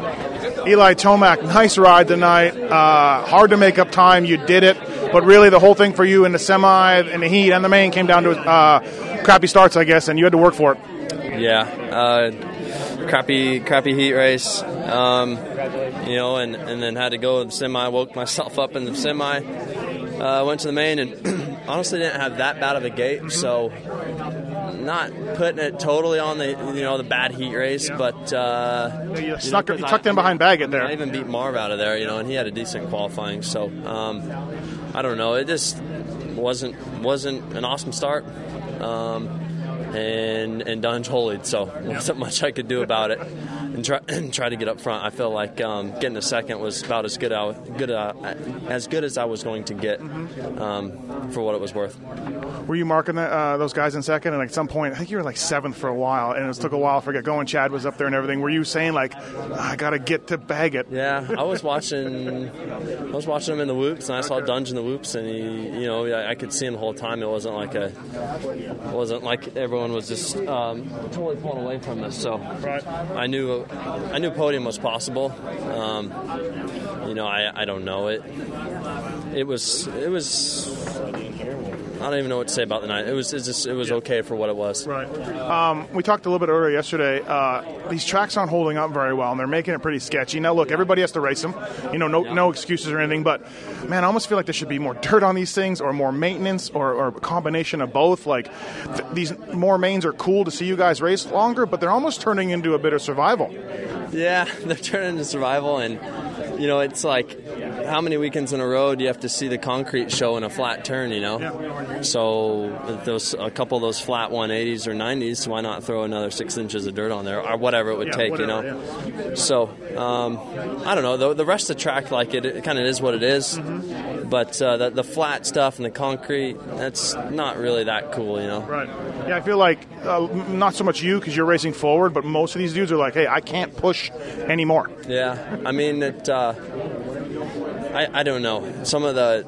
Eli Tomac, nice ride tonight. Hard to make up time. You did it. But really the whole thing for you in the semi and the heat and the main came down to crappy starts, I guess, and you had to work for it. Yeah. Crappy heat race. And then had to go to the semi. Woke myself up in the semi. Went to the main and honestly didn't have that bad of a gate, so not putting it totally on the bad heat race, but you tucked in behind Baggett there. I even beat Marv out of there, and he had a decent qualifying. So I don't know, it just wasn't an awesome start, and Dunge holied, so there wasn't much I could do about it. And try to get up front. I feel like getting a second was about as good as I was going to get for what it was worth. Were you marking those guys in second? And at some point, I think you were like seventh for a while, and it took a while to get going. Chad was up there and everything. Were you saying like, I got to get to Baggett? Yeah, I was watching him in the whoops, and I saw Dunge in the whoops, and I could see him the whole time. It wasn't like everyone was just totally pulling away from us. So I knew podium was possible. I don't know it. It was. I don't even know what to say about the night. It was okay for what it was. Right. We talked a little bit earlier yesterday. These tracks aren't holding up very well, and they're making it pretty sketchy. Now, look, everybody has to race them. No excuses or anything. But man, I almost feel like there should be more dirt on these things, or more maintenance, or a combination of both. Like these more mains are cool to see you guys race longer, but they're almost turning into a bit of survival. Yeah, they're turning into survival, and it's like, how many weekends in a row do you have to see the concrete show in a flat turn, Yeah. So a couple of those flat 180s or 90s, why not throw another 6 inches of dirt on there, or whatever it would take, Yeah. So, I don't know. The rest of the track, like it kind of is what it is. Mm-hmm. But the flat stuff and the concrete, that's not really that cool, Right. Yeah, I feel like not so much you because you're racing forward, but most of these dudes are like, hey, I can't push anymore. Yeah, I mean, I don't know. Some of the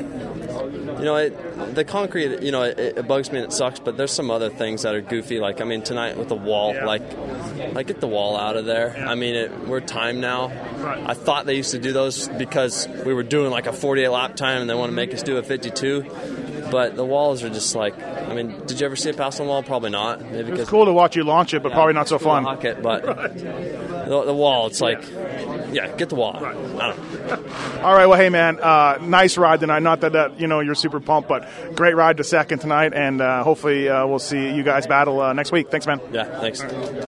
concrete, it bugs me and it sucks, but there's some other things that are goofy. Like, I mean, tonight with the wall, like get the wall out of there. Yeah. I mean, we're timed now. Right. I thought they used to do those because we were doing like a 48 lap time and they want to make us do a 52. But the walls are just like, I mean, did you ever see it pass on the wall? Probably not. Maybe it's cool to watch you launch it, but probably not so fun. It, but the wall, it's like, get the wall. Right. I don't know. All right, well, hey, man, nice ride tonight. Not that you're super pumped, but great ride to second tonight, and hopefully we'll see you guys battle next week. Thanks, man. Yeah, thanks.